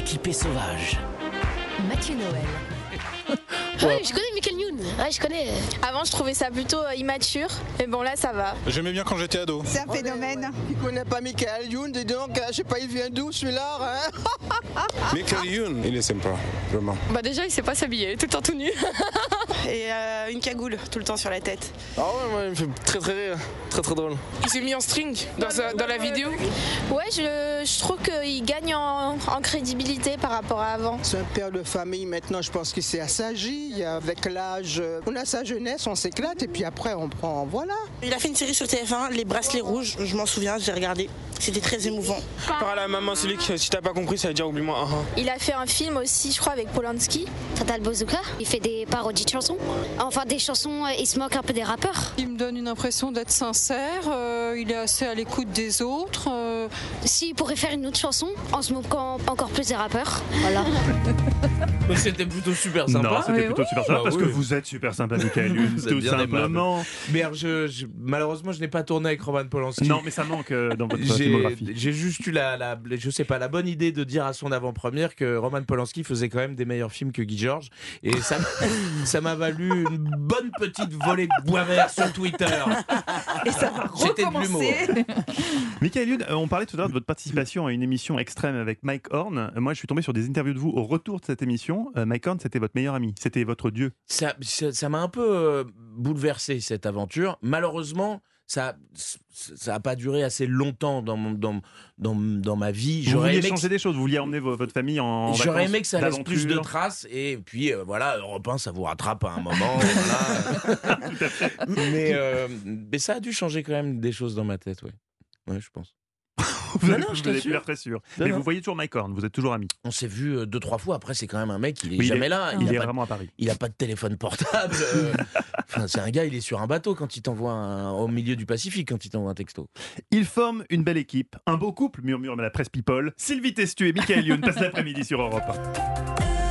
équipé sauvage. Mathieu Noël. Ouais, je connais Michael Youn. Ouais, je connais. Avant, je trouvais ça plutôt immature, mais bon, là, ça va. J'aimais bien quand j'étais ado. C'est un phénomène. Qui connaît pas Michael Youn, dis donc, je sais pas, il vient d'où celui-là, hein? Michael Youn, il est sympa, vraiment. Bah déjà, il sait pas s'habiller, tout le temps tout nu. Et une cagoule tout le temps sur la tête. Ah ouais, moi, il me fait très très rire, très très drôle. Il s'est mis en string dans la vidéo. Ouais, je trouve qu'il gagne en crédibilité par rapport à avant. C'est un père de famille maintenant, je pense qu'il s'est assagi. Avec l'âge, on a sa jeunesse, on s'éclate et puis après on prend, voilà. Il a fait une série sur TF1, Les Bracelets Rouges, je m'en souviens, j'ai regardé. C'était très émouvant. Parle à maman Selic, si t'as pas compris, ça veut dire oublie-moi. Il a fait un film aussi, je crois, avec Polanski. Fatal Bazooka. Il fait des parodies de chansons. Enfin, des chansons, il se moque un peu des rappeurs. Il me donne une impression d'être sincère, il est assez à l'écoute des autres. S'il pourrait faire une autre chanson, en se moquant encore plus des rappeurs. Voilà. Mais c'était plutôt super sympa. Non, c'était plutôt super sympa parce oui. que vous êtes super sympa, Michael Youn, tout simplement. Mais alors, malheureusement, je n'ai pas tourné avec Roman Polanski. Non, mais ça manque dans votre filmographie. J'ai juste eu je sais pas, la bonne idée de dire à son avant-première que Roman Polanski faisait quand même des meilleurs films que Guy Georges. Et ça m'a valu une bonne petite volée de bois vert sur Twitter. Et ça va recommencer. Michael Youn, on parlait tout à l'heure de votre participation à une émission extrême avec Mike Horn. Moi, je suis tombé sur des interviews de vous au retour de cette émission. Mike Horn, c'était votre meilleur ami, c'était votre dieu. Ça m'a un peu bouleversé, cette aventure. Malheureusement, ça a pas duré assez longtemps dans ma vie. Vous vouliez changer des choses, vous vouliez emmener votre famille en vacances. J'aurais aimé que ça laisse d'aventure. plus de traces et puis voilà, Europe 1, ça vous rattrape à un moment. Voilà. Mais ça a dû changer quand même des choses dans ma tête, ouais, je pense. Vous avez l'air très sûr. Mais vous voyez toujours Mike Horn, vous êtes toujours amis. On s'est vu 2-3 fois. Après, c'est quand même un mec, il est jamais là. Il est vraiment à Paris. Il a pas de téléphone portable. Enfin, c'est un gars, il est sur un bateau quand il t'envoie au milieu du Pacifique quand il t'envoie un texto. Ils forment une belle équipe, un beau couple, murmure la presse people. Sylvie Testu et Michael Youn passent l'après-midi sur Europe 1.